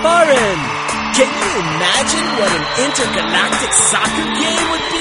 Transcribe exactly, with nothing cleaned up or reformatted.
Marin. Can you imagine what an intergalactic soccer game would be?